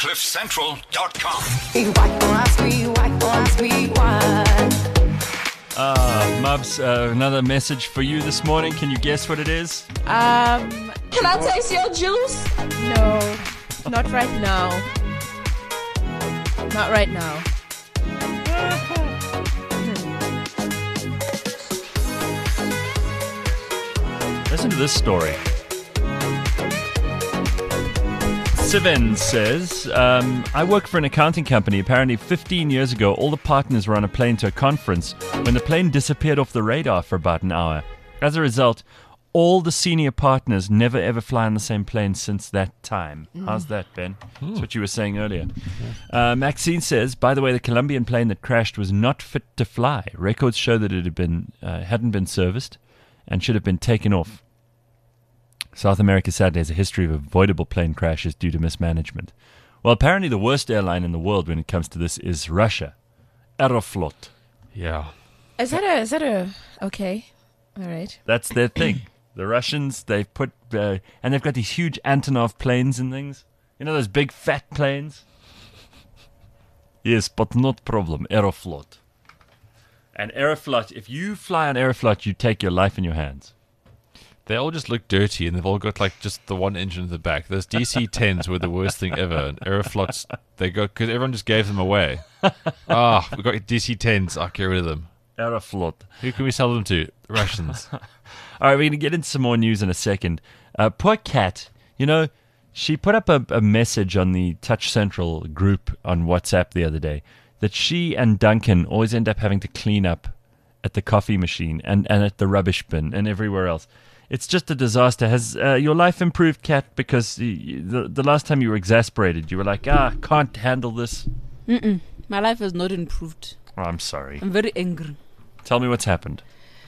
CliffCentral.com. Mubs, another message for you this morning. Can you guess what it is? Can I taste your juice? No, not right now. Not right now. Listen to this story. Sivan says, I work for an accounting company. Apparently 15 years ago, all the partners were on a plane to a conference when the plane disappeared off the radar for about an hour. As a result, all the senior partners never ever fly on the same plane since that time. How's that, Ben? That's what you were saying earlier. Maxine says, by the way, the Colombian plane that crashed was not fit to fly. Records show that it hadn't been serviced and should have been taken off. South America sadly has a history of avoidable plane crashes due to mismanagement. Well, apparently the worst airline in the world when it comes to this is Russia. Aeroflot. Yeah. Is that a okay? All right. That's their thing. The Russians, they've put, and they've got these huge Antonov planes and things. You know those big fat planes? Yes, but not problem. Aeroflot. And Aeroflot, if you fly on Aeroflot, you take your life in your hands. They all just look dirty, and they've all got like just the one engine in the back. Those DC-10s were the worst thing ever. And Aeroflots, they got because everyone just gave them away. We got DC-10s. I'll get rid of them. Aeroflot. Who can we sell them to? Russians. All right, we're going to get into some more news in a second. Poor Kat, she put up a message on the Touch Central group on WhatsApp the other day that she and Duncan always end up having to clean up at the coffee machine and at the rubbish bin and everywhere else. It's just a disaster. Has your life improved, Kat? Because the last time you were exasperated, you were like, can't handle this. My life has not improved. Oh, I'm sorry. I'm very angry. Tell me what's happened.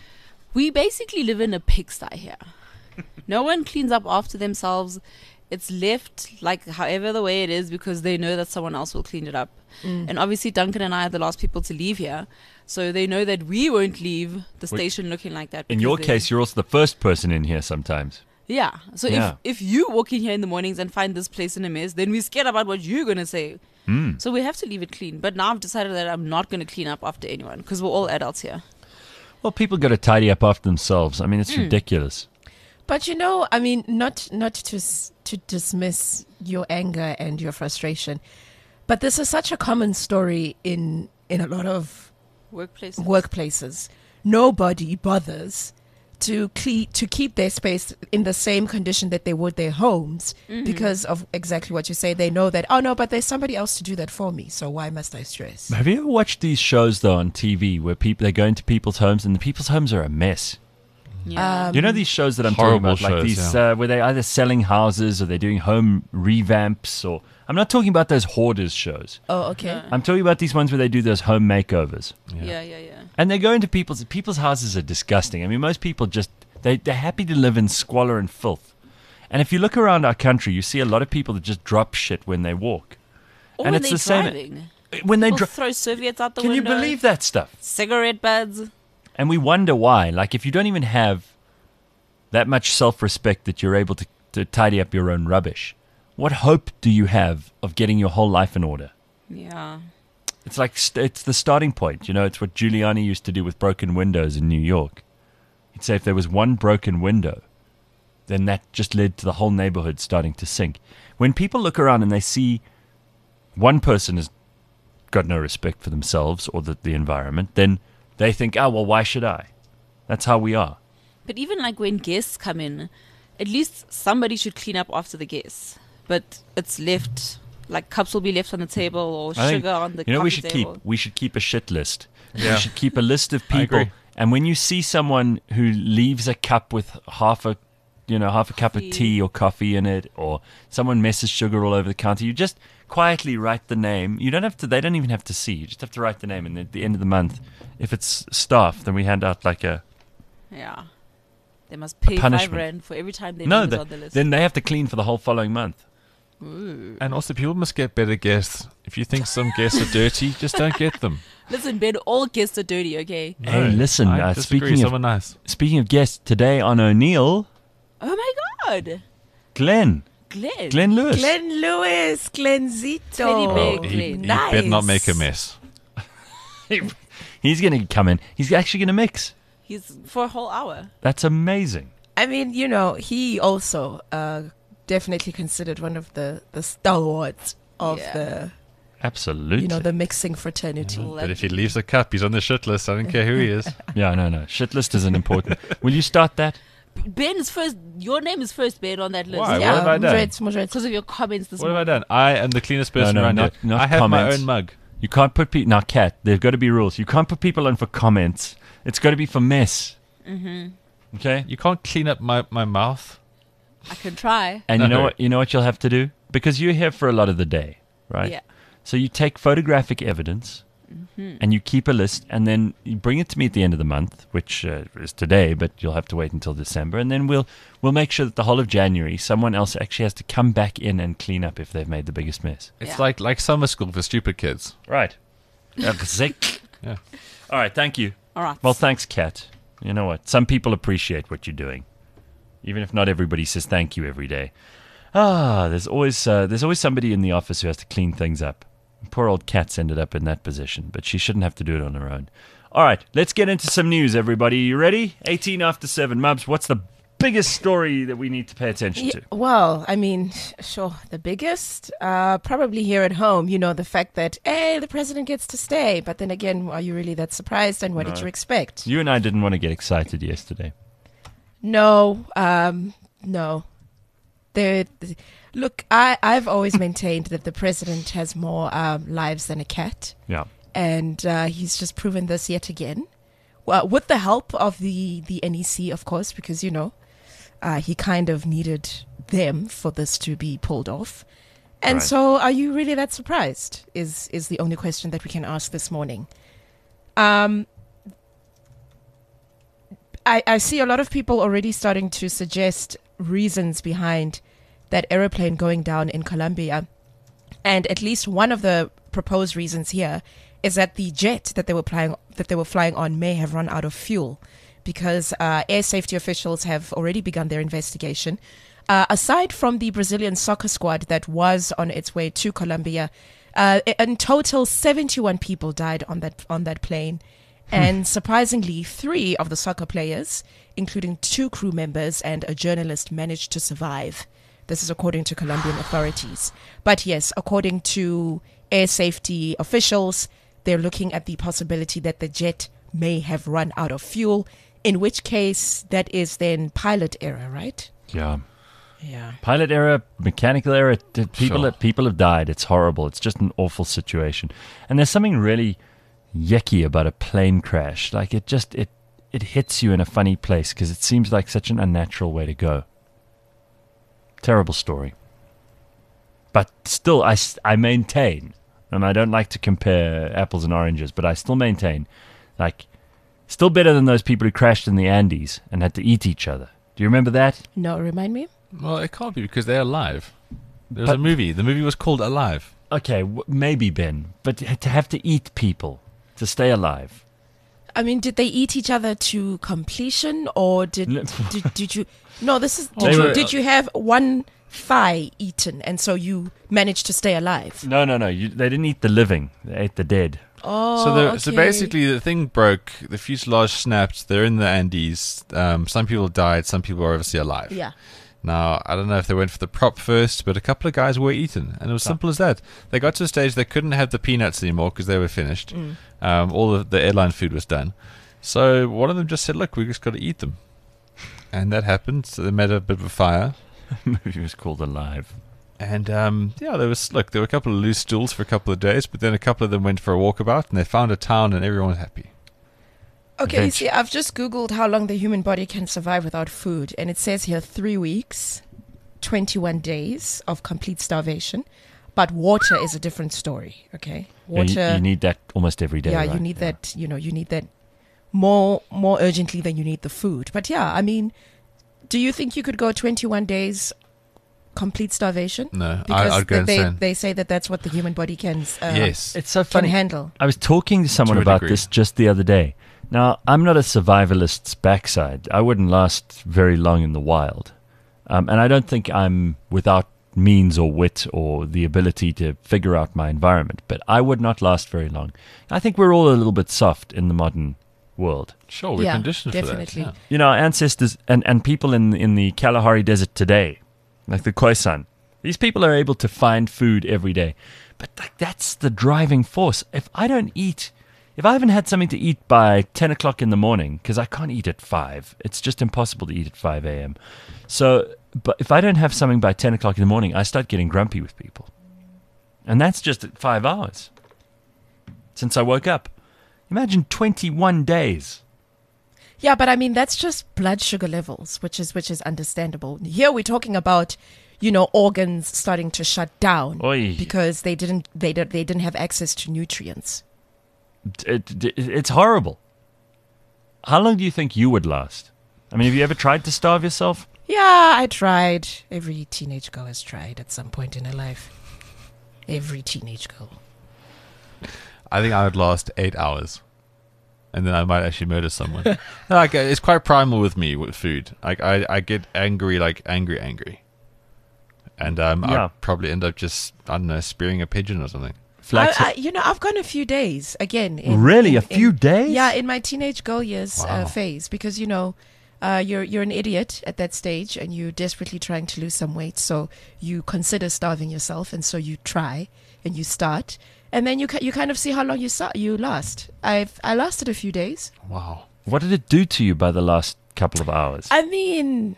We basically live in a pigsty here. No one cleans up after themselves. It's left like however the way it is because they know that someone else will clean it up. And obviously Duncan and I are the last people to leave here. So they know that we won't leave the station looking like that. In your case, you're also the first person in here sometimes. Yeah. So if you walk in here in the mornings and find this place in a mess, then we're scared about what you're going to say. So we have to leave it clean. But now I've decided that I'm not going to clean up after anyone because we're all adults here. Well, people got to tidy up after themselves. I mean, it's ridiculous. But not to dismiss your anger and your frustration, but this is such a common story in a lot of workplaces. Nobody bothers to keep their space in the same condition that they would their homes because of exactly what you say. They know that, oh no, but there's somebody else to do that for me, so why must I stress? Have you ever watched these shows though on TV where they go into people's homes and the people's homes are a mess? Yeah. You know these shows that I'm talking about, like these where they're either selling houses or they're doing home revamps, or I'm not talking about those hoarders shows. Oh, okay. I'm talking about these ones where they do those home makeovers. Yeah. And they go into people's houses are disgusting. I mean, most people just they're happy to live in squalor and filth. And if you look around our country, you see a lot of people that just drop shit when they walk. Or and when it's they're the driving. same when they throw serviettes out the window. Can you believe that stuff? Cigarette butts. And we wonder why. Like, if you don't even have that much self-respect that you're able to tidy up your own rubbish, what hope do you have of getting your whole life in order? Yeah. It's like it's the starting point. It's what Giuliani used to do with broken windows in New York. He'd say if there was one broken window, then that just led to the whole neighborhood starting to sink. When people look around and they see one person has got no respect for themselves or the environment, then they think, well, why should I? That's how we are. But even like when guests come in, at least somebody should clean up after the guests. But it's left, like cups will be left on the table or sugar on the coffee table. We should keep a shit list. Yeah. We should keep a list of people. And when you see someone who leaves a cup with half a cup of tea or coffee in it, or someone messes sugar all over the counter, you just quietly write the name. You don't have to. They don't even have to see. You just have to write the name, and at the end of the month, if it's staff, then we hand out like a They must pay punishment. 5 rand for every time their name is on the list. Then they have to clean for the whole following month. Ooh. And also, people must get better guests. If you think some guests are dirty, just don't get them. Listen, Ben, all guests are dirty, okay? Hey, listen. I disagree. Someone nice. Speaking of guests, today on O'Neill, Oh my God. Glenn. Glenn Lewis. Glenn Lewis. Glenzito. Teddy bear. He Nice. better not make a mess. He's going to come in. He's actually going to mix. He's for a whole hour. That's amazing. I mean, he also definitely considered one of the stalwarts of the Absolutely. the mixing fraternity. But if he leaves the cup, he's on the shit list. I don't care who he is. Yeah, no. Shit list isn't important. Will you start that? Ben is first. Your name is first, Ben, on that list. Why? What have I done? Because of your comments this What have I morning. done? I am the cleanest person No, around not here. I have comments. my own mug. You can't put people... Now, Kat, there've got to be rules. You can't put people on for comments. It's got to be for mess. Mm-hmm. Okay? You can't clean up my mouth. I can try. And No. you know what you'll have to do? Because you're here for a lot of the day, right? Yeah. So you take photographic evidence and you keep a list, and then you bring it to me at the end of the month, which is today, but you'll have to wait until December, and then we'll make sure that the whole of January someone else actually has to come back in and clean up if they've made the biggest mess. It's Yeah. like summer school for stupid kids. Right. Sick. Yeah. All right. Thank you. All right. Well, thanks, Kat. You know what? Some people appreciate what you're doing, even if not everybody says thank you every day. There's always somebody in the office who has to clean things up. Poor old Kat's ended up in that position, but she shouldn't have to do it on her own. All right, let's get into some news, everybody. You ready? 18 after 7. Mubs, what's the biggest story that we need to pay attention to? Well, I mean, sure, the biggest, probably here at home, the fact that, hey, the president gets to stay. But then again, are you really that surprised? And what did you expect? You and I didn't want to get excited yesterday. No. Look, I've always maintained that the president has more lives than a cat. Yeah. And he's just proven this yet again. Well, with the help of the NEC, of course, because, he kind of needed them for this to be pulled off. And Right. so are you really that surprised is the only question that we can ask this morning. I see a lot of people already starting to suggest reasons behind that aeroplane going down in Colombia. And at least one of the proposed reasons here is that the jet that they were flying on may have run out of fuel, because air safety officials have already begun their investigation. Aside from the Brazilian soccer squad that was on its way to Colombia, in total 71 people died on that plane. And surprisingly, 3 of the soccer players, including 2 crew members and a journalist, managed to survive. This is according to Colombian authorities. But yes, according to air safety officials, they're looking at the possibility that the jet may have run out of fuel, in which case that is then pilot error, right? Yeah. Yeah. Pilot error, mechanical error. Sure. People have died. It's horrible. It's just an awful situation. And there's something really yucky about a plane crash. Like it hits you in a funny place because it seems like such an unnatural way to go. Terrible story. But still, I maintain, and I don't like to compare apples and oranges, but I still maintain, like, still better than those people who crashed in the Andes and had to eat each other. Do you remember that? No, remind me? Well, it can't be because they're alive. There's a movie. The movie was called Alive. Okay, maybe, Ben, but to have to eat people to stay alive. I mean, did they eat each other to completion, or did you? No, this is. Did you have one thigh eaten, and so you managed to stay alive? No. They didn't eat the living. They ate the dead. Oh, So basically, the thing broke. The fuselage snapped. They're in the Andes. Some people died. Some people are obviously alive. Yeah. Now, I don't know if they went for the prop first, but a couple of guys were eaten, and it was simple as that. They got to a stage they couldn't have the peanuts anymore because they were finished. All of the airline food was done. So one of them just said, look, we just got to eat them. And that happened. So they made a bit of a fire. The movie was called Alive. And, there were a couple of loose stools for a couple of days, but then a couple of them went for a walkabout, and they found a town, and everyone was happy. Okay, you see, I've just Googled how long the human body can survive without food, and it says here 3 weeks, 21 days of complete starvation. But water is a different story, okay? Water. Yeah, you need that almost every day. Yeah, right? you need that, you need that more urgently than you need the food. But yeah, I mean, do you think you could go 21 days complete starvation? No, Because I'd go insane. they say that that's what the human body can Yes. It's so can funny. handle. I was talking to someone To a about degree. this just the other day. Now, I'm not a survivalist's backside. I wouldn't last very long in the wild. And I don't think I'm without means or wit or the ability to figure out my environment, but I would not last very long. I think we're all a little bit soft in the modern world. Sure, we're conditioned definitely. for that. Yeah. You know, our ancestors and people in the Kalahari Desert today, like the Khoisan, these people are able to find food every day. But that's the driving force. If I haven't had something to eat by 10 o'clock in the morning, because I can't eat at 5, it's just impossible to eat at 5 a.m. So, but if I don't have something by 10 o'clock in the morning, I start getting grumpy with people. And that's just at 5 hours since I woke up. Imagine 21 days. Yeah, but I mean, that's just blood sugar levels, which is understandable. Here we're talking about, organs starting to shut down because they didn't have access to nutrients. It's horrible. How long do you think you would last? I mean, have you ever tried to starve yourself? Yeah, I tried. Every teenage girl has tried at some point in her life. Every teenage girl. I think I would last 8 hours. And then I might actually murder someone. Like, it's quite primal with me with food. Like, I get angry, like angry. And I'd probably end up just, I don't know, spearing a pigeon or something. I've gone a few days again. A few days? Yeah, in my teenage girl years phase, because you're an idiot at that stage, and you're desperately trying to lose some weight. So you consider starving yourself, and so you try and you start, and then you kind of see how long you last. I lasted a few days. Wow. What did it do to you by the last couple of hours? I mean,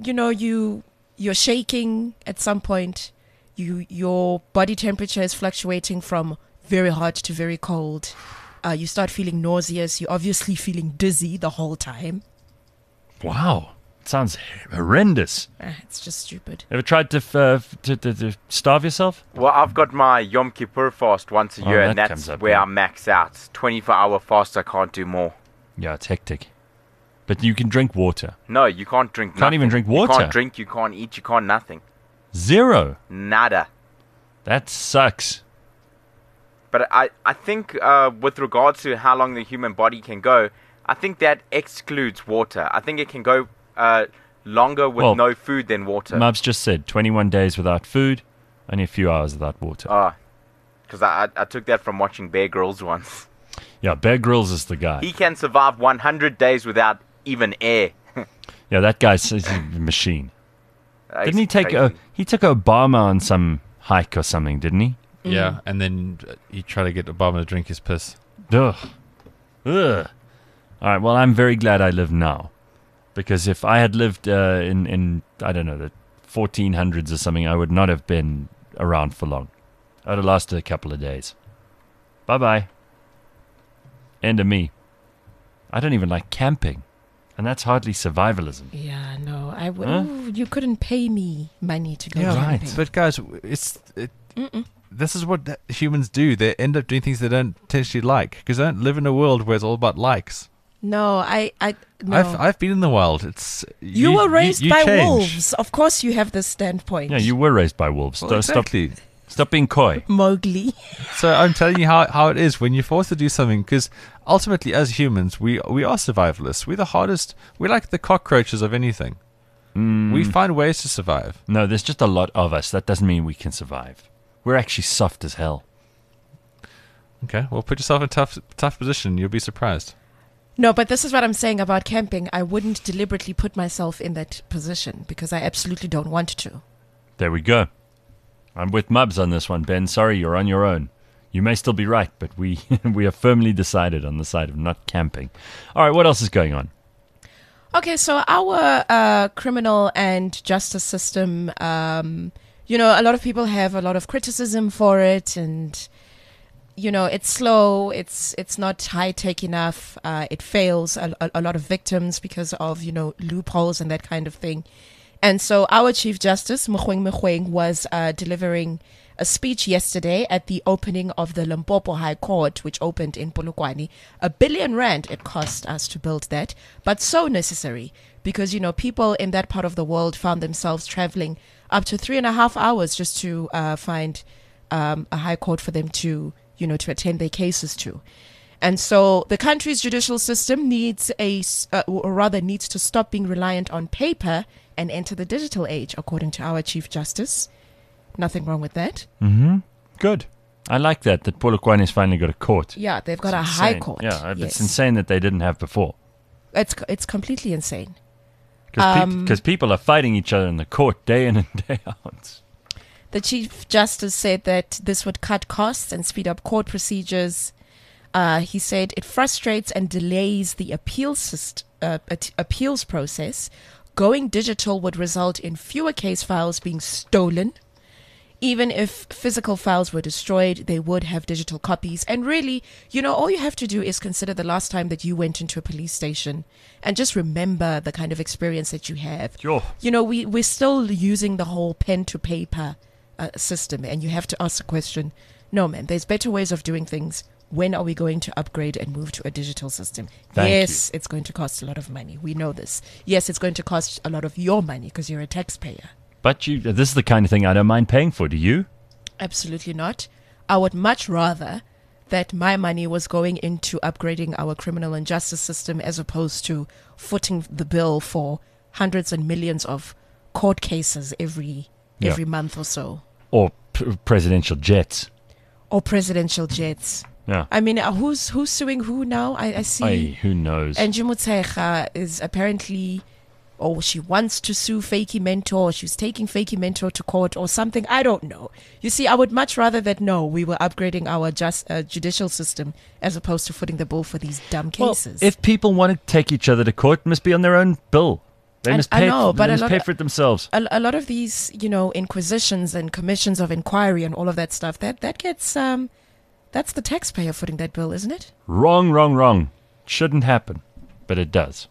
you're shaking at some point. Your body temperature is fluctuating from very hot to very cold. You start feeling nauseous. You're obviously feeling dizzy the whole time. Wow. It sounds horrendous. It's just stupid. Ever tried to starve yourself? Well, I've got my Yom Kippur fast once a year, and that's where I max out. 24-hour fast, I can't do more. Yeah, it's hectic. But you can drink water. No, you can't drink nothing. Can't even drink water? You can't drink, you can't eat, you can't nothing. Zero? Nada. That sucks. But I think with regards to how long the human body can go, I think that excludes water. I think it can go longer with no food than water. Mubs just said 21 days without food, only a few hours without water. Oh, because I took that from watching Bear Grylls once. Yeah, Bear Grylls is the guy. He can survive 100 days without even air. Yeah, that guy's a machine. Didn't he take he took Obama on some hike or something, didn't he? Yeah, and then he tried to get Obama to drink his piss. Ugh. All right, well, I'm very glad I live now. Because if I had lived in I don't know, the 1400s or something, I would not have been around for long. I would have lasted a couple of days. Bye-bye. End of me. I don't even like camping. And that's hardly survivalism. Yeah, no. You couldn't pay me money to go camping. Right. But guys, this is what humans do. They end up doing things they don't potentially like. Because they don't live in a world where it's all about likes. No, no. I've been in the wild. You were raised by change. Wolves. Of course you have this standpoint. Yeah, you were raised by wolves. Well, exactly. Stop being coy. Mowgli. So I'm telling you how it is when you're forced to do something, because ultimately as humans we are survivalists. We're the hardest. We're like the cockroaches of anything. We find ways to survive. No, there's just a lot of us. That doesn't mean we can survive. We're actually soft as hell. Okay, well, put yourself in a tough position. You'll be surprised. No, but this is what I'm saying about camping. I wouldn't deliberately put myself in that position because I absolutely don't want to. There we go. I'm with Mubs on this one, Ben. Sorry, you're on your own. You may still be right, but we are firmly decided on the side of not camping. All right, what else is going on? Okay, so our criminal and justice system, a lot of people have a lot of criticism for it, and it's slow, it's not high-tech enough, it fails a lot of victims because of, loopholes and that kind of thing. And so our Chief Justice, Mogoeng, was delivering a speech yesterday at the opening of the Limpopo High Court, which opened in Polokwane. R1 billion it cost us to build that, but so necessary because, people in that part of the world found themselves traveling up to 3.5 hours just to find a high court for them to attend their cases to. And so the country's judicial system needs to stop being reliant on paper and enter the digital age, according to our Chief Justice. Nothing wrong with that. Mm-hmm. Good. I like that Polokwane's finally got a court. Yeah, they've got a high court. Yeah, yes. It's insane that they didn't have before. It's completely insane. Because people are fighting each other in the court day in and day out. The Chief Justice said that this would cut costs and speed up court procedures. He said it frustrates and delays the appeals process. Going digital would result in fewer case files being stolen. Even if physical files were destroyed, they would have digital copies. And really, all you have to do is consider the last time that you went into a police station and just remember the kind of experience that you have. Sure. We're still using the whole pen to paper system, and you have to ask the question, no, man, there's better ways of doing things. When are we going to upgrade and move to a digital system? Yes, it's going to cost a lot of money. We know this. Yes, it's going to cost a lot of your money because you're a taxpayer. But this is the kind of thing I don't mind paying for. Do you? Absolutely not. I would much rather that my money was going into upgrading our criminal and justice system as opposed to footing the bill for hundreds and millions of court cases every month or so. Or presidential jets. Or presidential jets. Yeah. I mean, who's suing who now? I see. Ay, who knows? And Motshekga is apparently... she wants to sue Fakey Mentor, she's taking Fakey Mentor to court or something. I don't know. You see, I would much rather that, we were upgrading our judicial system as opposed to footing the bill for these dumb cases. Well, if people want to take each other to court, it must be on their own bill. They must pay for it themselves. A lot of these, inquisitions and commissions of inquiry and all of that stuff, that gets, that's the taxpayer footing that bill, isn't it? Wrong. Shouldn't happen, but it does.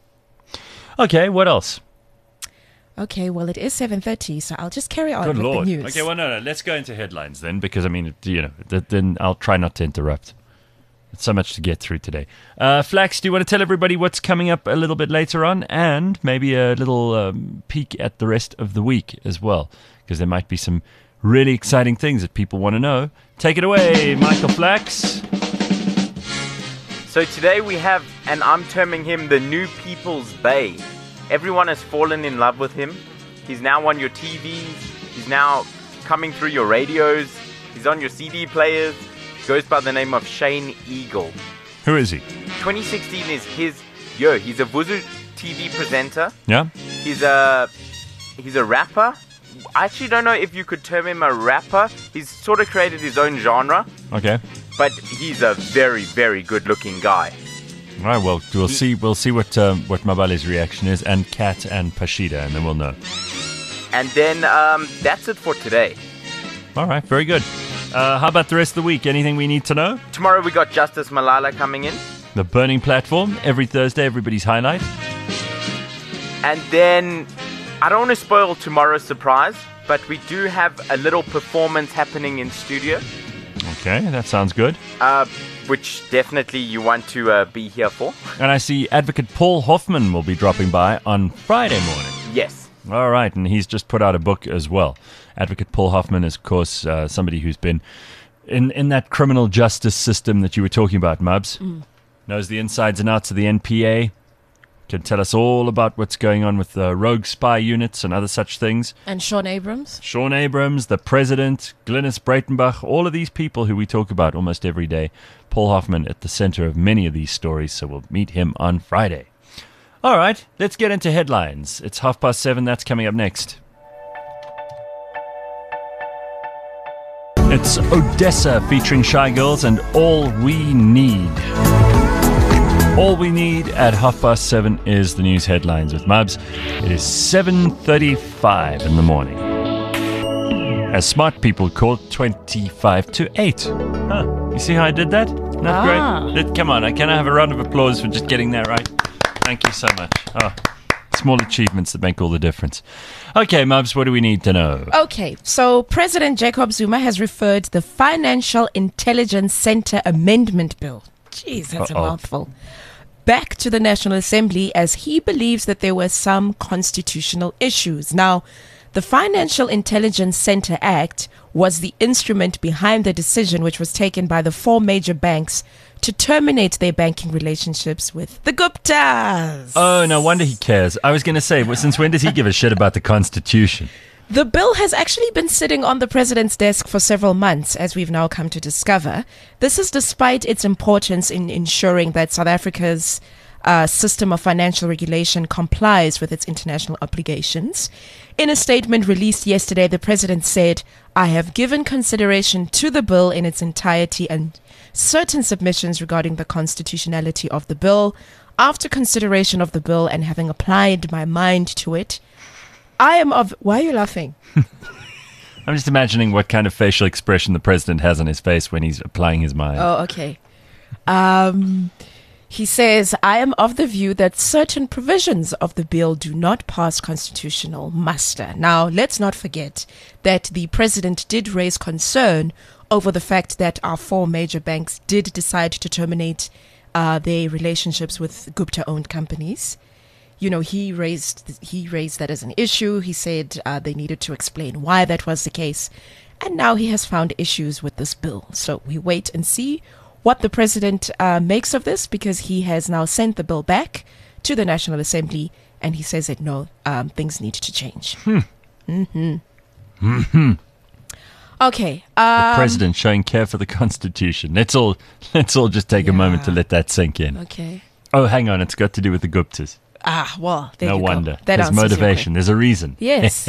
Okay, what else? Okay, well, it is 7:30, so I'll just carry on with the news. Okay, well, no, let's go into headlines then, because, then I'll try not to interrupt. It's so much to get through today. Flax, do you want to tell everybody what's coming up a little bit later on, and maybe a little peek at the rest of the week as well, because there might be some really exciting things that people want to know. Take it away, Michael Flax. So today we have, and I'm terming him the new People's Bay. Everyone has fallen in love with him. He's now on your TVs. He's now coming through your radios. He's on your CD players. He goes by the name of Shane Eagle. Who is he? 2016 is his year. He's a Vuzu TV presenter. Yeah. He's a rapper. I actually don't know if you could term him a rapper. He's sort of created his own genre. Okay. But he's a very, very good-looking guy. All right, well, we'll see what Mabale's reaction is, and Kat and Pashida, and then we'll know. And then that's it for today. All right, very good. How about the rest of the week? Anything we need to know? Tomorrow we got Justice Malala coming in. The Burning Platform, every Thursday, everybody's highlight. And then, I don't want to spoil tomorrow's surprise, but we do have a little performance happening in studio. Okay, that sounds good. Which definitely you want to be here for. And I see Advocate Paul Hoffman will be dropping by on Friday morning. Yes. All right, and he's just put out a book as well. Advocate Paul Hoffman is, of course, somebody who's been in that criminal justice system that you were talking about, Mubs. Knows the insides and outs of the NPA. Can tell us all about what's going on with rogue spy units and other such things. And Sean Abrams. Sean Abrams, the president, Glynis Breitenbach, all of these people who we talk about almost every day. Paul Hoffman at the center of many of these stories, so we'll meet him on Friday. All right, let's get into headlines. It's 7:30, that's coming up next. It's Odessa featuring Shy Girls and All We Need. All we need at 7:30 is the news headlines with Mubs. It is 7:35 in the morning. As smart people call it 25 to 8. Huh. You see how I did that? Not great? Come on, can I have a round of applause for just getting that right? Thank you so much. Oh, small achievements that make all the difference. Okay, Mubs, what do we need to know? Okay, so President Jacob Zuma has referred the Financial Intelligence Center Amendment Bill. Jeez, that's a mouthful. Back to the National Assembly as he believes that there were some constitutional issues. Now, the Financial Intelligence Center Act was the instrument behind the decision which was taken by the 4 major banks to terminate their banking relationships with the Guptas. Oh, no wonder he cares. I was going to say, well, since when does he give a shit about the Constitution? The bill has actually been sitting on the president's desk for several months, as we've now come to discover. This is despite its importance in ensuring that South Africa's system of financial regulation complies with its international obligations. In a statement released yesterday, the president said, "I have given consideration to the bill in its entirety and certain submissions regarding the constitutionality of the bill. After consideration of the bill and having applied my mind to it, I am of..." Why are you laughing? I'm just imagining what kind of facial expression the president has on his face when he's applying his mind. Oh, okay. He says, "I am of the view that certain provisions of the bill do not pass constitutional muster." Now, let's not forget that the president did raise concern over the fact that our 4 major banks did decide to terminate their relationships with Gupta-owned companies. You know, he raised that as an issue. He said they needed to explain why that was the case. And now he has found issues with this bill. So we wait and see what the president makes of this, because he has now sent the bill back to the National Assembly, and he says that no, things need to change. Okay. The president showing care for the Constitution. Let's all just take a moment to let that sink in. Okay. Oh, hang on. It's got to do with the Guptas. Well, there no you wonder. go. That There's answers your motivation. There's a reason. Yes.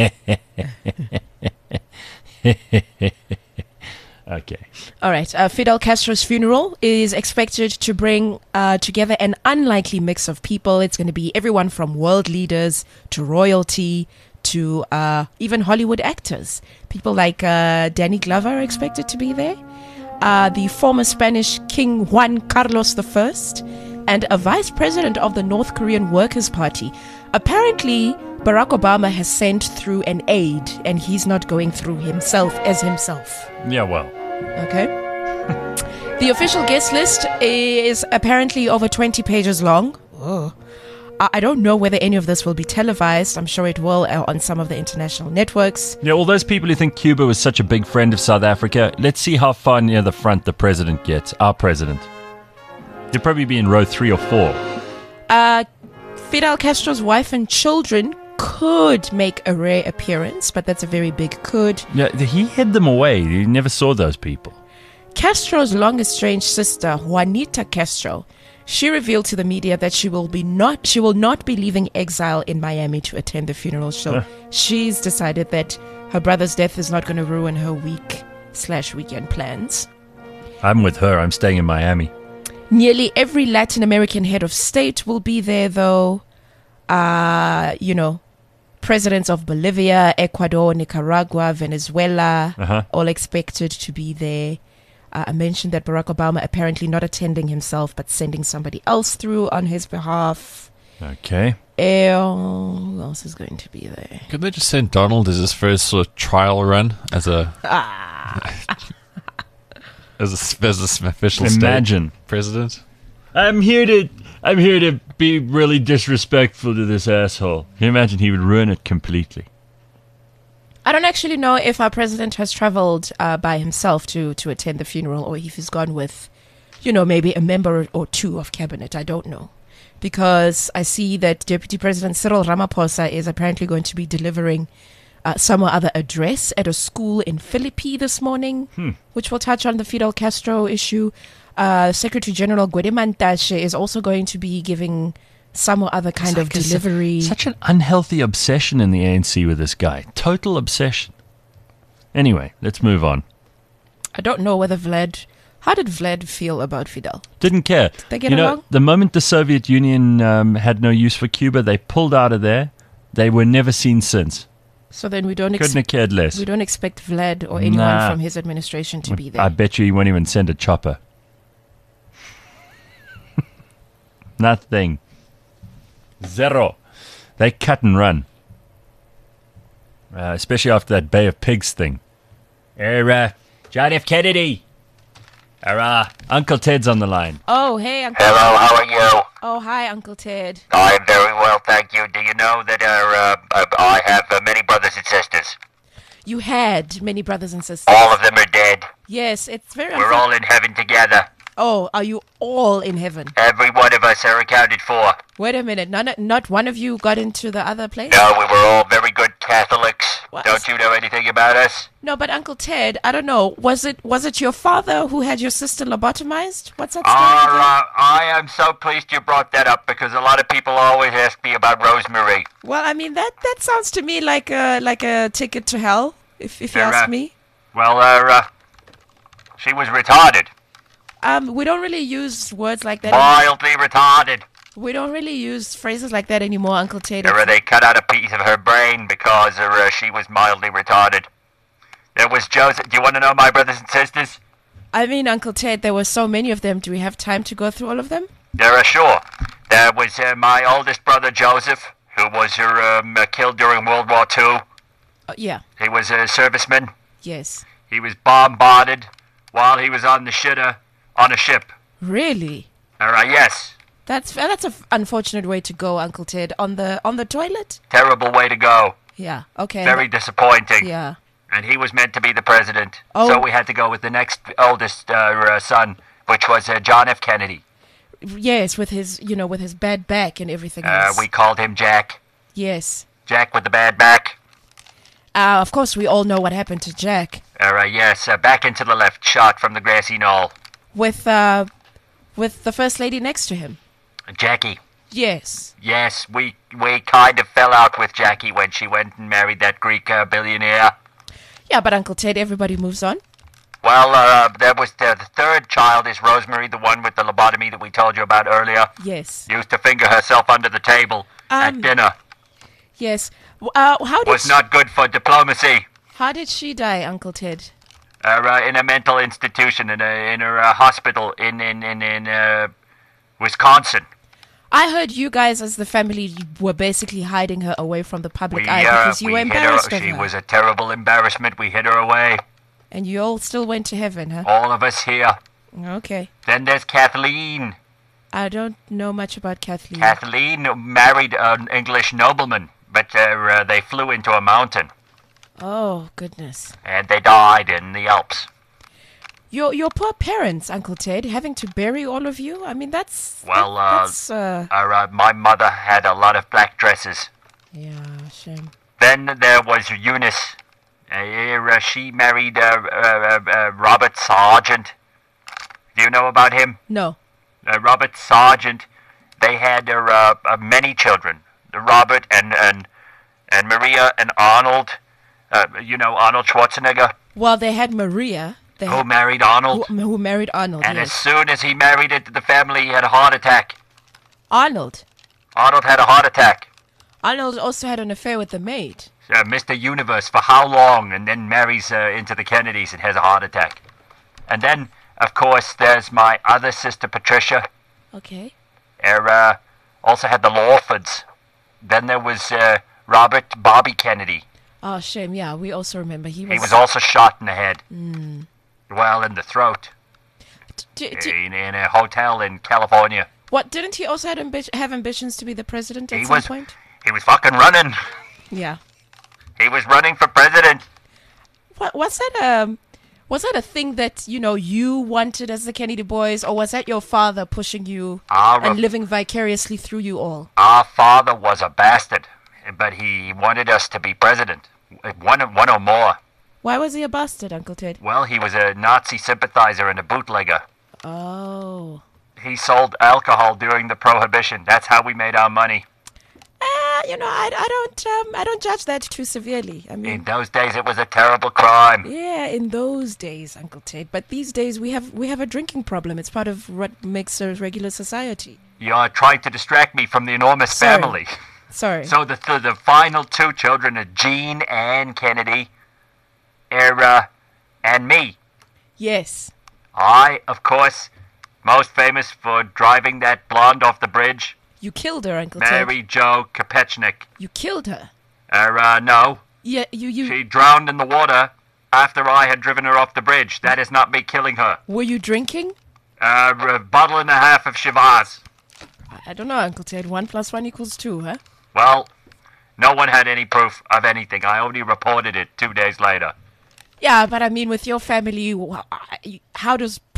Okay. All right. Fidel Castro's funeral is expected to bring together an unlikely mix of people. It's going to be everyone from world leaders to royalty to even Hollywood actors. People like Danny Glover are expected to be there. The former Spanish King Juan Carlos I, and a vice president of the North Korean Workers' Party. Apparently, Barack Obama has sent through an aide, and he's not going through himself. Yeah, well. Okay. The official guest list is apparently over 20 pages long. Oh. I don't know whether any of this will be televised. I'm sure it will on some of the international networks. Yeah, all those people who think Cuba was such a big friend of South Africa, let's see how far near the front the president gets, our president. He'll probably be in row 3 or 4. Fidel Castro's wife and children could make a rare appearance, but that's a very big could. Yeah, he hid them away. He never saw those people. Castro's long-estranged sister, Juanita Castro, she revealed to the media that she will not be leaving exile in Miami to attend the funeral. So she's decided that her brother's death is not going to ruin her weekend plans. I'm with her. I'm staying in Miami. Nearly every Latin American head of state will be there, though. Presidents of Bolivia, Ecuador, Nicaragua, Venezuela, all expected to be there. I mentioned that Barack Obama apparently not attending himself, but sending somebody else through on his behalf. Okay. Who else is going to be there? Could they just send Donald as his first sort of trial run as a as a official Imagine. state president? I'm here to be really disrespectful to this asshole. Can you imagine? He would ruin it completely. I don't actually know if our president has traveled by himself to attend the funeral, or if he's gone with, maybe a member or 2 of cabinet. I don't know. Because I see that Deputy President Cyril Ramaphosa is apparently going to be delivering some or other address at a school in Philippi this morning, which will touch on the Fidel Castro issue. Secretary General Gwede Mantashe is also going to be giving some or other kind of delivery. Such an unhealthy obsession in the ANC with this guy. Total obsession. Anyway, let's move on. I don't know whether how did Vlad feel about Fidel? Didn't care. Did they get along? The moment the Soviet Union had no use for Cuba, they pulled out of there. They were never seen since. So then couldn't have cared less. We don't expect Vlad or anyone from his administration to be there. I bet you he won't even send a chopper. Nothing. Zero. They cut and run. Especially after that Bay of Pigs thing. John F. Kennedy. Uncle Ted's on the line. Oh, hey, Uncle Hello, how are you? Oh, hi, Uncle Ted. I am very well, thank you. Do you know that I have many brothers and sisters? You had many brothers and sisters. All of them are dead. Yes, it's very We're all in heaven together. Oh, are you all in heaven? Every one of us are accounted for. Wait a minute. Not one of you got into the other place? No, we were all very good Catholics. What? Don't you know anything about us? No, but Uncle Ted, I don't know. Was it your father who had your sister lobotomized? What's that story again? I am so pleased you brought that up because a lot of people always ask me about Rosemary. Well, I mean that sounds to me like a ticket to hell, if you ask me. Well, she was retarded. We don't really use words like that. Mildly retarded. We don't really use phrases like that anymore, Uncle Ted. They cut out a piece of her brain because she was mildly retarded. There was Joseph. Do you want to know my brothers and sisters? I mean, Uncle Ted, there were so many of them. Do we have time to go through all of them? Sure. There was my oldest brother Joseph, who was killed during World War II. Yeah. He was a serviceman. Yes. He was bombarded while he was on the shitter on a ship. Really? Yes. That's an unfortunate way to go, Uncle Ted. On the toilet? Terrible way to go. Yeah. Okay. Very disappointing. Yeah. And he was meant to be the president. Oh. So we had to go with the next oldest son, which was John F. Kennedy. Yes, with his bad back and everything else. We called him Jack. Yes. Jack with the bad back. Of course, we all know what happened to Jack. Yes, back into the left, shot from the grassy knoll. With the first lady next to him. Jackie. Yes. Yes, we kind of fell out with Jackie when she went and married that Greek billionaire. Yeah, but Uncle Ted, everybody moves on. Well, there was the third child is Rosemary, the one with the lobotomy that we told you about earlier. Yes. Used to finger herself under the table at dinner. Yes. How did Was not good for diplomacy. How did she die, Uncle Ted? In a mental institution, in her hospital in Wisconsin. I heard you guys, as the family, were basically hiding her away from the public eye because you were embarrassed of her. She was a terrible embarrassment. We hid her away. And you all still went to heaven, huh? All of us here. Okay. Then there's Kathleen. I don't know much about Kathleen. Kathleen married an English nobleman, but they flew into a mountain. Oh, goodness. And they died in the Alps. Your poor parents, Uncle Ted, having to bury all of you? I mean, that's... Well, that's my mother had a lot of black dresses. Yeah, shame. Then there was Eunice. She married Robert Sargent. Do you know about him? No. Robert Sargent. They had many children. Robert and Maria and Arnold. Arnold Schwarzenegger. Well, they had Maria. Who married Arnold. Who married Arnold, And yes. as soon as he married into the family, he had a heart attack. Arnold? Arnold had a heart attack. Arnold also had an affair with the maid. Mr. Universe for how long, and then marries into the Kennedys and has a heart attack. And then, of course, there's my other sister, Patricia. Okay. Also had the Lawfords. Then there was Robert Bobby Kennedy. Oh, shame. Yeah, we also remember. He was also shot in the head. Well, in the throat. In a hotel in California. What, didn't he also have ambitions to be the president at some point? He was fucking running. Yeah. He was running for president. Was that a thing that, you wanted as the Kennedy boys, or was that your father pushing you and living vicariously through you all? Our father was a bastard, but he wanted us to be president. One or more. Why was he a bastard, Uncle Ted? Well, he was a Nazi sympathizer and a bootlegger. Oh. He sold alcohol during the Prohibition. That's how we made our money. I don't judge that too severely. I mean, in those days, it was a terrible crime. Yeah, in those days, Uncle Ted. But these days, we have a drinking problem. It's part of what makes a regular society. You're trying to distract me from the enormous family. Sorry. So the final two children are Jean Ann Kennedy, and me. Yes. I, of course, most famous for driving that blonde off the bridge. You killed her, Uncle Ted. Mary Jo Kopechnik. You killed her? No. Yeah, you... She drowned in the water after I had driven her off the bridge. That is not me killing her. Were you drinking? A bottle and a half of Chivas. I don't know, Uncle Ted. 1 + 1 = 2, huh? Well, no one had any proof of anything. I only reported it 2 days later. Yeah, but I mean, with your family, how does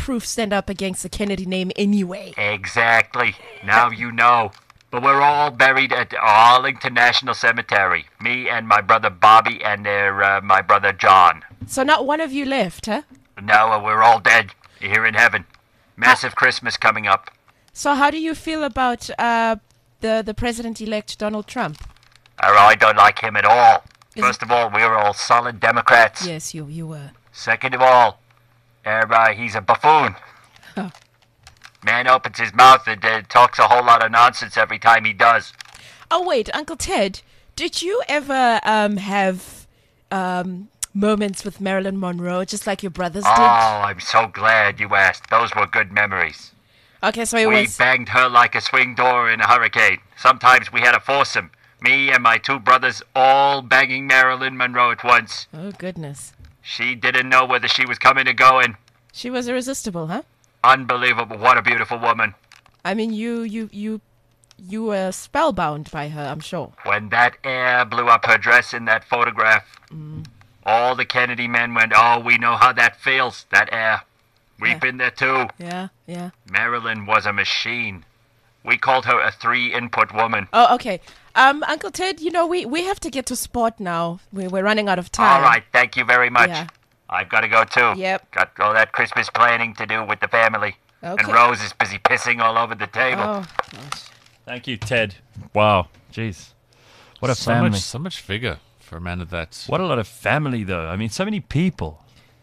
proof stand up against the Kennedy name anyway? Exactly. Now you know. But we're all buried at Arlington National Cemetery. Me and my brother Bobby and my brother John. So not one of you left, huh? No, we're all dead here in heaven. Massive Christmas coming up. So how do you feel about the president-elect Donald Trump? I don't like him at all. First of all, we're all solid Democrats. Yes, you were. Second of all, he's a buffoon. Man opens his mouth and talks a whole lot of nonsense every time he does. Oh, wait, Uncle Ted, did you ever have moments with Marilyn Monroe, just like your brothers did? Oh, I'm so glad you asked. Those were good memories. Okay, so we banged her like a swing door in a hurricane. Sometimes we had a foursome. Me and my two brothers all banging Marilyn Monroe at once. Oh, goodness. She didn't know whether she was coming or going. She was irresistible, huh? Unbelievable. What a beautiful woman. I mean, you were spellbound by her, I'm sure. When that air blew up her dress in that photograph, all the Kennedy men went, oh, we know how that feels, that air. We've been there too. Yeah. Marilyn was a machine. We called her a 3-input woman. Oh, okay. Uncle Ted, we have to get to sport now. We're running out of time. All right, thank you very much. Yeah. I've got to go too. Yep. Got all that Christmas planning to do with the family. Okay. And Rose is busy pissing all over the table. Oh, gosh. Thank you, Ted. Wow. Jeez. What a family. So much vigor for a man of that. What a lot of family, though. I mean, so many people.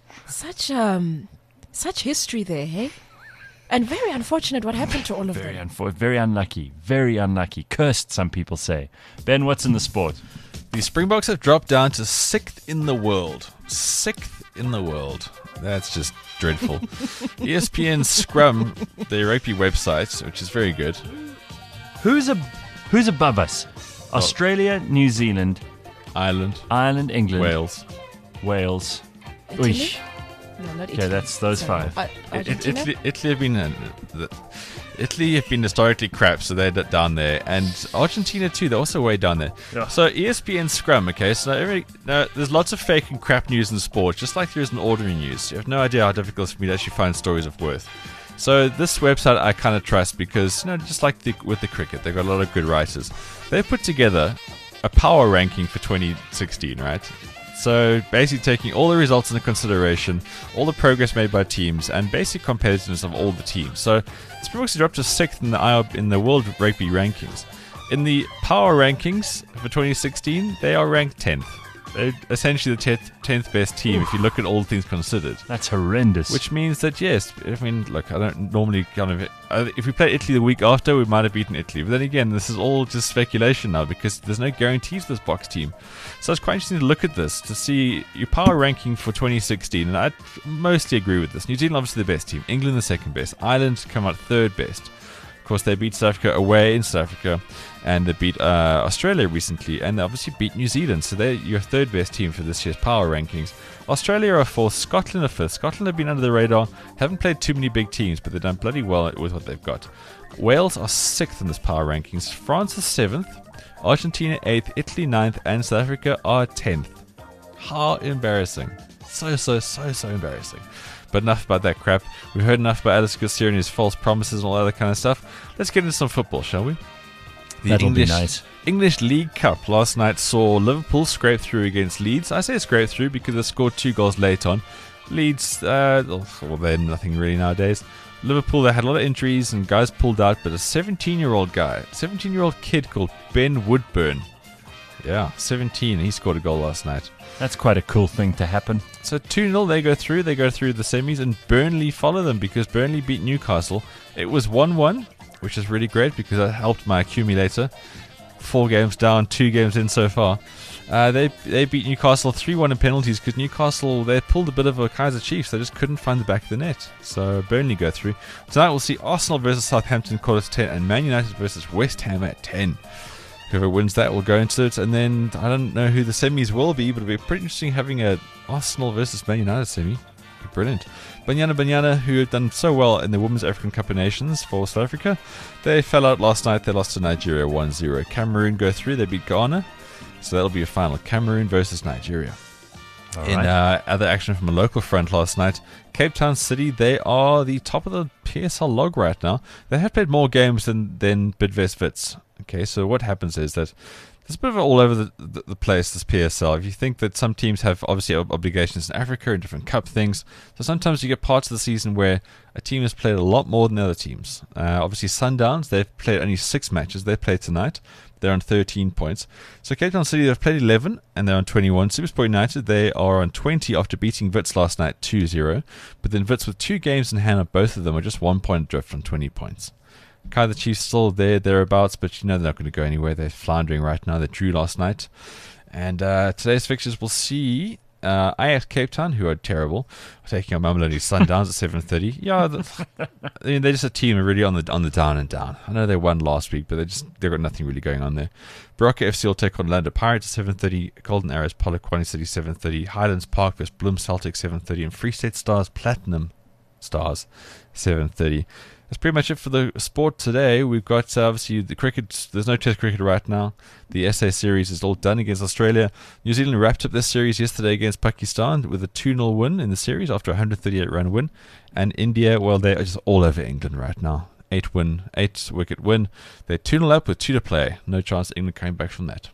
Such history there, hey? And very unfortunate what happened to all of them. Very unlucky. Very unlucky. Cursed, some people say. Ben, what's in the sport? The Springboks have dropped down to 6th in the world. 6th in the world. That's just dreadful. ESPN Scrum, their rugby website, which is very good. Who's above us? Australia, New Zealand, Ireland, England, Wales. Oish. No, not Okay, Italy. that's those five. Argentina? Italy have been historically crap, so they're down there, and Argentina too. They're also way down there. Yeah. So ESPN Scrum. Okay, so there's lots of fake and crap news in sport, just like there is in ordinary news. You have no idea how difficult it's for me to actually find stories of worth. So this website I kind of trust because just like with the cricket, they've got a lot of good writers. They put together a power ranking for 2016, right? So basically taking all the results into consideration, all the progress made by teams, and basic competitiveness of all the teams. So the Springboks are up to 6th in the World Rugby rankings. In the power rankings for 2016, they are ranked 10th. They're essentially the 10th best team if you look at all things considered. That's horrendous. Which means that, yes, I mean, look, I don't normally if we play Italy the week after, we might have beaten Italy. But then again, this is all just speculation now because there's no guarantees for this box team. So it's quite interesting to look at this to see your power ranking for 2016. And I mostly agree with this. New Zealand, obviously the best team. England, the second best. Ireland come out third best. Of course, they beat South Africa away in South Africa, and they beat Australia recently, and they obviously beat New Zealand. So they're your third best team for this year's power rankings. Australia are fourth, Scotland are fifth. Scotland have been under the radar, haven't played too many big teams, but they've done bloody well with what they've got. Wales are sixth in this power rankings. France is seventh, Argentina eighth, Italy ninth, and South Africa are 10th. How embarrassing. So embarrassing. But enough about that crap. We've heard enough about Alex Garcia and his false promises and all that other kind of stuff. Let's get into some football, shall we? That'll be nice. English League Cup last night saw Liverpool scrape through against Leeds. I say scrape through because they scored 2 goals late on. Leeds, they're nothing really nowadays. Liverpool, they had a lot of injuries and guys pulled out, but a 17-year-old kid called Ben Woodburn. Yeah, 17. He scored a goal last night. That's quite a cool thing to happen. So 2-0, they go through the semis, and Burnley follow them because Burnley beat Newcastle. It was 1-1, which is really great because that helped my accumulator. 4 games down, 2 games in so far. They beat Newcastle 3-1 in penalties because Newcastle, they pulled a bit of a Kaiser Chiefs. They just couldn't find the back of the net. So Burnley go through. Tonight we'll see Arsenal versus Southampton quarter to 10 and Man United versus West Ham at 10. Whoever wins that will go into it, and then I don't know who the semis will be, but it'll be pretty interesting having a Arsenal versus Man United semi. Brilliant. Banyana, who have done so well in the Women's African Cup of Nations for South Africa, they fell out last night. They lost to Nigeria 1-0. Cameroon go through, they beat Ghana, so that'll be a final. Cameroon versus Nigeria. In other action from a local front last night, Cape Town City, they are the top of the PSL log right now. They have played more games than Bidvest Wits. Okay, so what happens is that there's a bit of all over the place, this PSL. If you think that some teams have obviously obligations in Africa and different cup things, so sometimes you get parts of the season where a team has played a lot more than the other teams. Obviously Sundowns, they've played only 6 matches. They played tonight. They're on 13 points. So Cape Town City, they've played 11 and they're on 21. Supersport United, they are on 20 after beating Wits last night 2-0. But then Wits with 2 games in hand on both of them are just 1 point adrift on 20 points. Kaizer Chiefs still thereabouts, but you know they're not going to go anywhere. They're floundering right now. They drew last night. And today's fixtures will see Ajax Cape Town, who are terrible, taking on Mamelodi Sundowns at 7:30. Yeah, they're just a team really on the down and down. I know they won last week, but they've got nothing really going on there. Baroka FC will take on Orlando Pirates at 7:30. Golden Arrows Polokwane City 7:30. Highlands Park vs Bloem Celtic 7:30, and Free State Stars Platinum Stars 7:30. That's pretty much it for the sport today. We've got obviously the cricket. There's no Test cricket right now. The SA series is all done against Australia. New Zealand wrapped up this series yesterday against Pakistan with a 2-0 win in the series after a 138-run win. And India, well, they're just all over England right now. 8-wicket win. They're 2-0 up with 2 to play. No chance England coming back from that.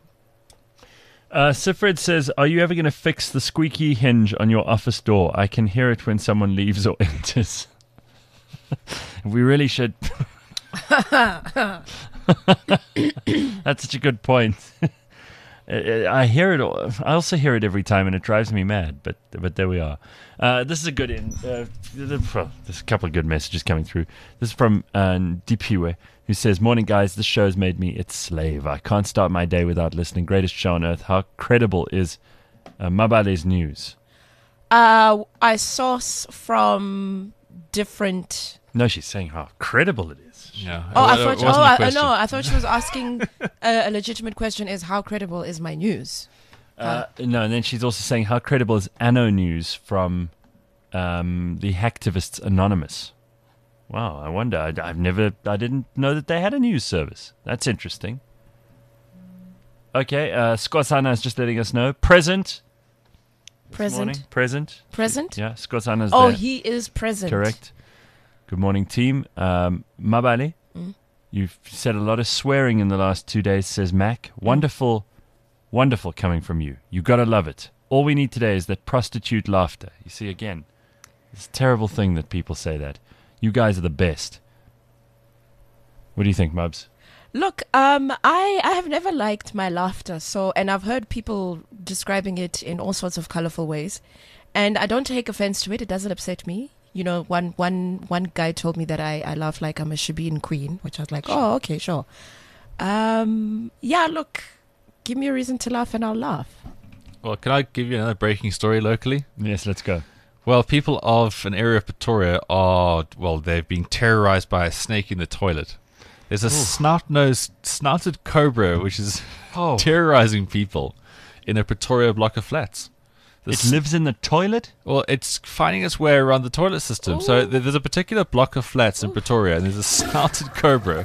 Sifred says, are you ever going to fix the squeaky hinge on your office door? I can hear it when someone leaves or enters. We really should. That's such a good point. I hear it. I also hear it every time, and it drives me mad. But there we are. This is a good. There's a couple of good messages coming through. This is from Dipiwe, who says, "Morning guys, this show's made me its slave. I can't start my day without listening. Greatest show on earth. How credible is Mabale's news?" I source from different. No, she's saying how credible it is. Yeah. I thought she was asking a legitimate question: is how credible is my news? No, and then she's also saying how credible is Anno News from the Hacktivists Anonymous. Wow, I wonder. I didn't know that they had a news service. That's interesting. Okay, Skosana is just letting us know. Present. Present. Yeah, Skosana's there. Oh, he is present. Correct. Good morning, team. Mabale, you've said a lot of swearing in the last 2 days, says Mac. Wonderful, wonderful coming from you. You got to love it. All we need today is that prostitute laughter. You see, again, it's a terrible thing that people say that. You guys are the best. What do you think, Mubs? Look, I have never liked my laughter, and I've heard people describing it in all sorts of colorful ways, and I don't take offense to it. It doesn't upset me. You know, one guy told me that I laugh like I'm a Shebeen queen, which I was like, oh, okay, sure. Yeah, look, give me a reason to laugh and I'll laugh. Well, can I give you another breaking story locally? Yes, let's go. Well, people of an area of Pretoria they've been terrorized by a snake in the toilet. There's a snouted cobra, which is terrorizing people in a Pretoria block of flats. It lives in the toilet? Well, it's finding its way around the toilet system. Ooh. So there's a particular block of flats in Pretoria, and there's a snouted cobra.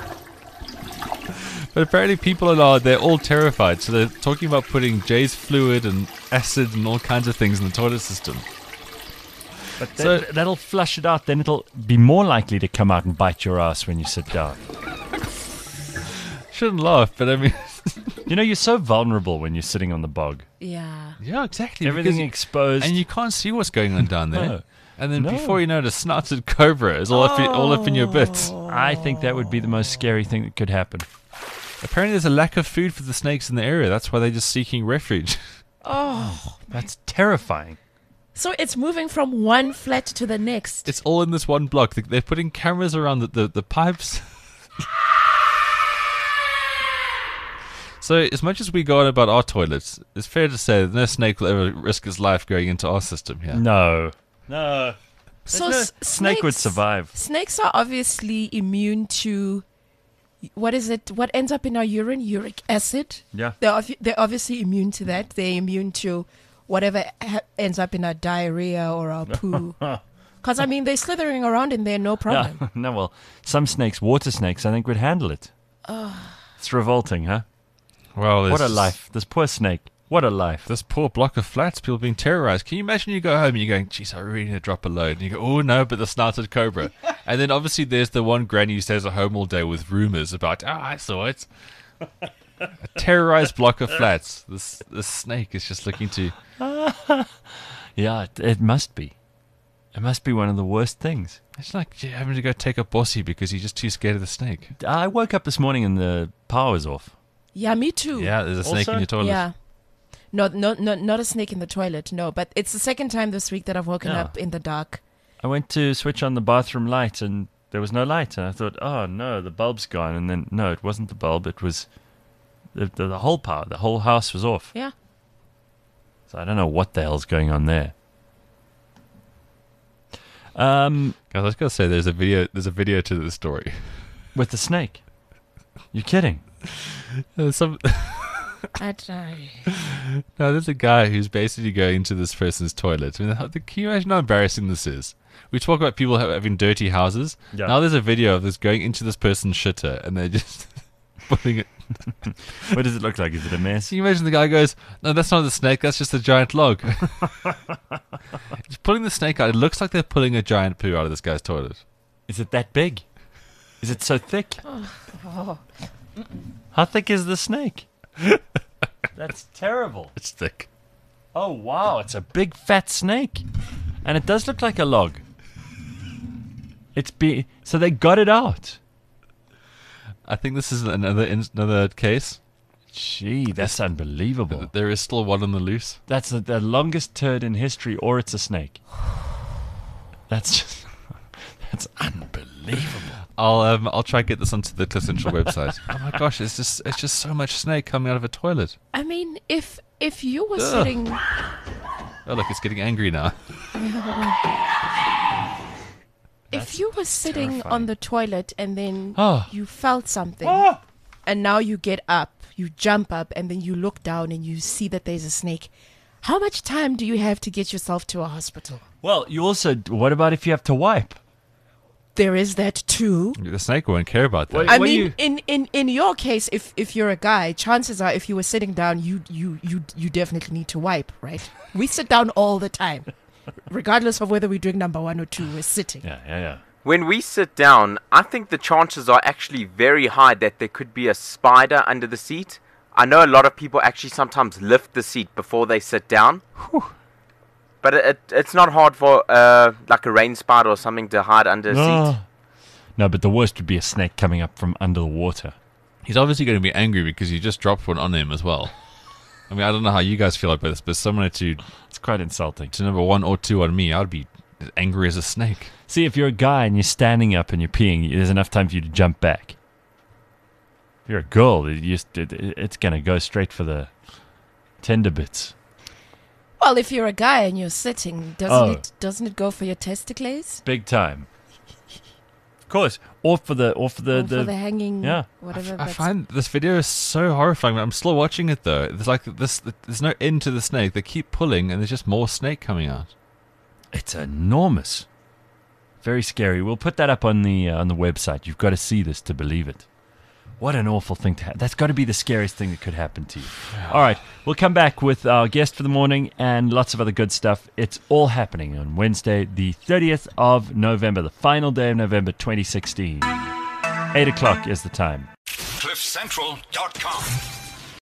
But apparently they're all terrified. So they're talking about putting Jay's fluid and acid and all kinds of things in the toilet system. But that'll flush it out. Then it'll be more likely to come out and bite your ass when you sit down. Shouldn't laugh, but I mean... You know, you're so vulnerable when you're sitting on the bog. Yeah. Yeah, exactly. Everything exposed. And you can't see what's going on down there. No. And then before you know it, a snouted cobra is all up in your bits. I think that would be the most scary thing that could happen. Apparently there's a lack of food for the snakes in the area. That's why they're just seeking refuge. Oh, that's terrifying. So it's moving from one flat to the next. It's all in this one block. They're putting cameras around the pipes. So as much as we go on about our toilets, it's fair to say that no snake will ever risk his life going into our system here. No. So snake would survive. Snakes are obviously immune to, what is it? What ends up in our urine? Uric acid. Yeah. They're obviously immune to that. They're immune to whatever ends up in our diarrhea or our poo. Because, I mean, they're slithering around in there, no problem. Yeah. No, well, some snakes, water snakes, I think would handle it. It's revolting, huh? Well, what a life. This poor snake. What a life. This poor block of flats, people being terrorized. Can you imagine you go home and you're going, geez, I really need to drop a load. And you go, oh no, but the snouted cobra. And then obviously there's the one granny who stays at home all day with rumors about, I saw it. A terrorized block of flats. This snake is just looking to... Yeah, it must be. It must be one of the worst things. It's like having to go take a bossy because you're just too scared of the snake. I woke up this morning and the power was off. Yeah, me too. Yeah, there's a snake Also? in your toilet. Yeah. Not a snake in the toilet, no. But it's the second time this week that I've woken up in the dark. I went to switch on the bathroom light and there was no light. And I thought, oh no, the bulb's gone. And then, no, it wasn't the bulb. It was the whole power. The whole house was off. Yeah. So I don't know what the hell's going on there. Guys, I was going to say there's a video to this story. With the snake. You're kidding. There's some... No, there's a guy who's basically going into this person's toilet. I mean, can you imagine how embarrassing this is? We talk about people having dirty houses. Yeah. Now there's a video of this going into this person's shitter, and they're just putting it... What does it look like? Is it a mess? Can you imagine the guy goes, no, that's not the snake, that's just a giant log. He's pulling the snake out. It looks like they're pulling a giant poo out of this guy's toilet. Is it that big? Is it so thick? How thick is the snake? That's terrible. It's thick. Oh, wow. It's a big fat snake. And it does look like a log. So they got it out. I think this is another case. Gee, that's unbelievable. There is still one on the loose. That's the longest turd in history, or it's a snake. That's unbelievable. I'll try and get this onto the Cliff Central website. Oh my gosh, it's just so much snake coming out of a toilet. I mean, if you were sitting... Oh look, it's getting angry now. If you were sitting terrifying. on the toilet and then Oh. you felt something, and now you get up, you jump up, and then you look down and you see that there's a snake, how much time do you have to get yourself to a hospital? Well, you also... What about if you have to wipe? There is that too. The snake won't care about that. What- I do mean, in your case, if you're a guy, chances are if you were sitting down, you definitely need to wipe, right? We sit down all the time, regardless of whether we're doing number 1 or 2. We're sitting. Yeah. When we sit down, I think the chances are actually very high that there could be a spider under the seat. I know a lot of people actually sometimes lift the seat before they sit down. But it's not hard for like a rain spider or something to hide under a seat. No, but the worst would be a snake coming up from under the water. He's obviously going to be angry because you just dropped one on him as well. I mean, I don't know how you guys feel about this, but someone to It's quite insulting. number 1 or 2 on me, I'd be as angry as a snake. See, if you're a guy and you're standing up and you're peeing, there's enough time for you to jump back. If you're a girl, it's going to go straight for the tender bits. Well, if you're a guy and you're sitting, doesn't it go for your testicles? Big time. Of course. Or for the Or for the hanging, yeah. whatever. I that's- find this video is so horrifying. I'm still watching it though. There's like there's no end to the snake. They keep pulling, and there's just more snake coming out. It's enormous. Very scary. We'll put that up on the website. You've got to see this to believe it. What an awful thing to happen. That's got to be the scariest thing that could happen to you. All right. We'll come back with our guest for the morning and lots of other good stuff. It's all happening on Wednesday, the 30th of November, the final day of November 2016. 8 o'clock is the time. CliffCentral.com.